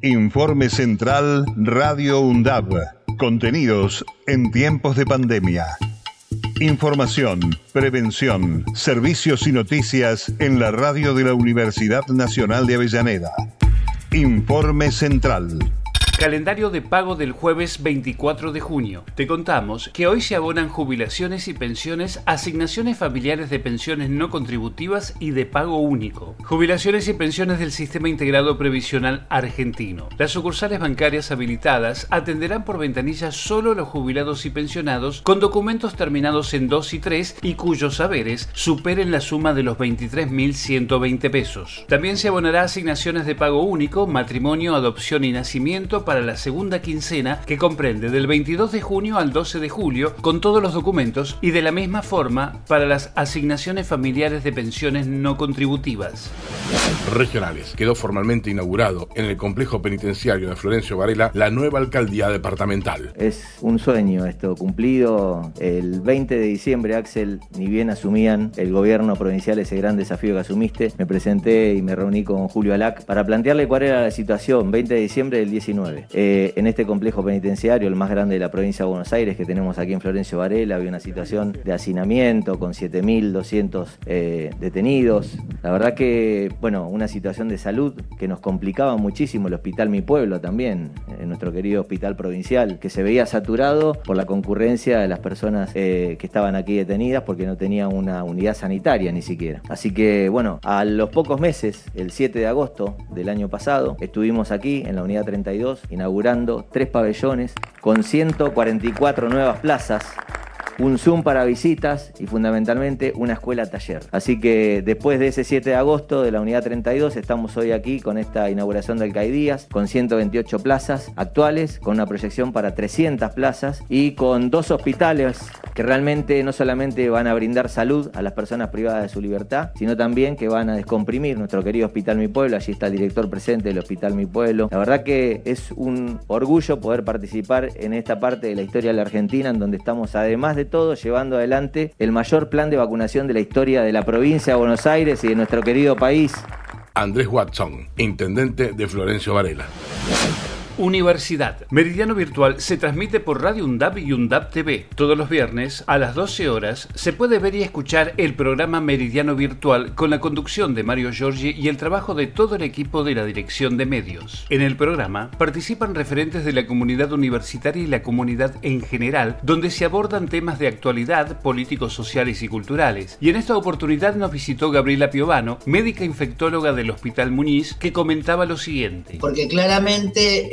Informe Central Radio UNDAB. Contenidos en tiempos de pandemia. Información, prevención, servicios y noticias en la radio de la Universidad Nacional de Avellaneda. Informe Central. Calendario de pago del jueves 24 de junio. Te contamos que hoy se abonan jubilaciones y pensiones, asignaciones familiares de pensiones no contributivas y de pago único. Jubilaciones y pensiones del Sistema Integrado Previsional Argentino. Las sucursales bancarias habilitadas atenderán por ventanilla solo a los jubilados y pensionados con documentos terminados en 2 y 3 y cuyos haberes superen la suma de los 23.120 pesos. También se abonará asignaciones de pago único, matrimonio, adopción y nacimiento para la segunda quincena, que comprende del 22 de junio al 12 de julio, con todos los documentos, y de la misma forma para las asignaciones familiares de pensiones no contributivas. Regionales. Quedó formalmente inaugurado en el complejo penitenciario de Florencio Varela la nueva alcaldía departamental. Es un sueño esto cumplido. El 20 de diciembre, Axel, ni bien asumían el gobierno provincial ese gran desafío que asumiste, me presenté y me reuní con Julio Alac para plantearle cuál era la situación. 20 de diciembre del 19. En este complejo penitenciario, el más grande de la provincia de Buenos Aires, que tenemos aquí en Florencio Varela, había una situación de hacinamiento con 7.200 detenidos. La verdad que, bueno, una situación de salud que nos complicaba muchísimo. El hospital Mi Pueblo también, nuestro querido hospital provincial, que se veía saturado por la concurrencia de las personas que estaban aquí detenidas porque no tenían una unidad sanitaria ni siquiera. Así que, bueno, a los pocos meses, el 7 de agosto del año pasado, estuvimos aquí en la unidad 32 inaugurando 3 pabellones con 144 nuevas plazas, un Zoom para visitas y fundamentalmente una escuela taller. Así que después de ese 7 de agosto de la unidad 32 estamos hoy aquí con esta inauguración del CAI Díaz, con 128 plazas actuales, con una proyección para 300 plazas y con 2 hospitales que realmente no solamente van a brindar salud a las personas privadas de su libertad, sino también que van a descomprimir nuestro querido Hospital Mi Pueblo. Allí está el director presente del Hospital Mi Pueblo. La verdad que es un orgullo poder participar en esta parte de la historia de la Argentina, en donde estamos, además de todo, llevando adelante el mayor plan de vacunación de la historia de la provincia de Buenos Aires y de nuestro querido país. Andrés Watson, intendente de Florencio Varela. Universidad. Meridiano Virtual se transmite por Radio UNDAB y UNDAB TV. Todos los viernes a las 12 horas se puede ver y escuchar el programa Meridiano Virtual con la conducción de Mario Giorgi y el trabajo de todo el equipo de la Dirección de Medios. En el programa participan referentes de la comunidad universitaria y la comunidad en general, donde se abordan temas de actualidad, políticos, sociales y culturales. Y en esta oportunidad nos visitó Gabriela Piovano, médica infectóloga del Hospital Muñiz, que comentaba lo siguiente. Porque claramente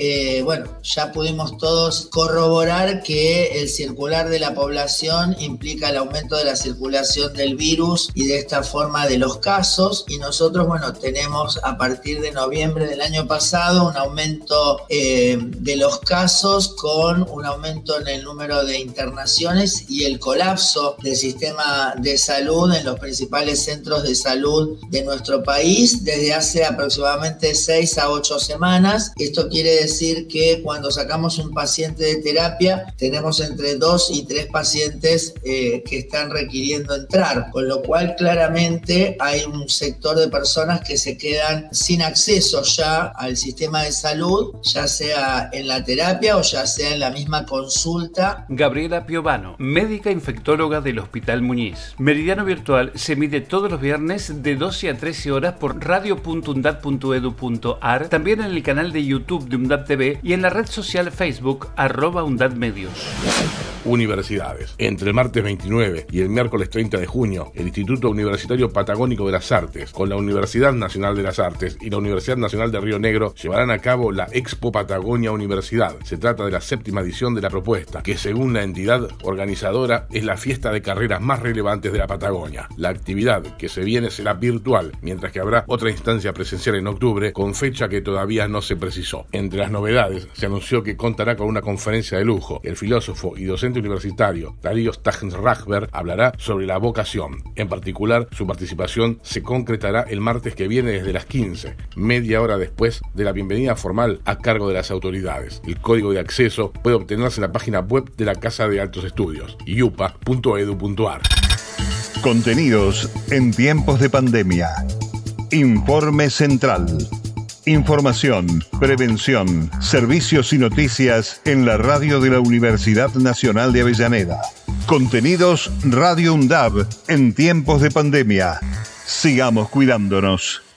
ya pudimos todos corroborar que el circular de la población implica el aumento de la circulación del virus y de esta forma de los casos, y nosotros, tenemos a partir de noviembre del año pasado un aumento de los casos con un aumento en el número de internaciones y el colapso del sistema de salud en los principales centros de salud de nuestro país desde hace aproximadamente 6 a 8 semanas. Esto quiere decir que cuando sacamos un paciente de terapia tenemos entre 2 y 3 pacientes que están requiriendo entrar, con lo cual claramente hay un sector de personas que se quedan sin acceso ya al sistema de salud, ya sea en la terapia o ya sea en la misma consulta. Gabriela Piovano, médica infectóloga del Hospital Muñiz. Meridiano Virtual se emite todos los viernes de 12 a 13 horas por radio.undad.edu.ar, también en el canal de YouTube de UNDAB TV y en la red social Facebook @UNDADmedios. Universidades. Entre el martes 29 y el miércoles 30 de junio, el Instituto Universitario Patagónico de las Artes, con la Universidad Nacional de las Artes y la Universidad Nacional de Río Negro, llevarán a cabo la Expo Patagonia Universidad. Se trata de la 7ª edición de la propuesta, que según la entidad organizadora es la fiesta de carreras más relevantes de la Patagonia. La actividad que se viene será virtual, mientras que habrá otra instancia presencial en octubre, con fecha que todavía no se precisó. Entre las novedades, se anunció que contará con una conferencia de lujo. El filósofo y docente universitario Darío Stachenrachber hablará sobre la vocación. En particular, su participación se concretará el martes que viene desde las 15, media hora después de la bienvenida formal a cargo de las autoridades. El código de acceso puede obtenerse en la página web de la Casa de Altos Estudios, iupa.edu.ar. Contenidos en tiempos de pandemia. Informe Central. Información, prevención, servicios y noticias en la radio de la Universidad Nacional de Avellaneda. Contenidos Radio UNDAB en tiempos de pandemia. Sigamos cuidándonos.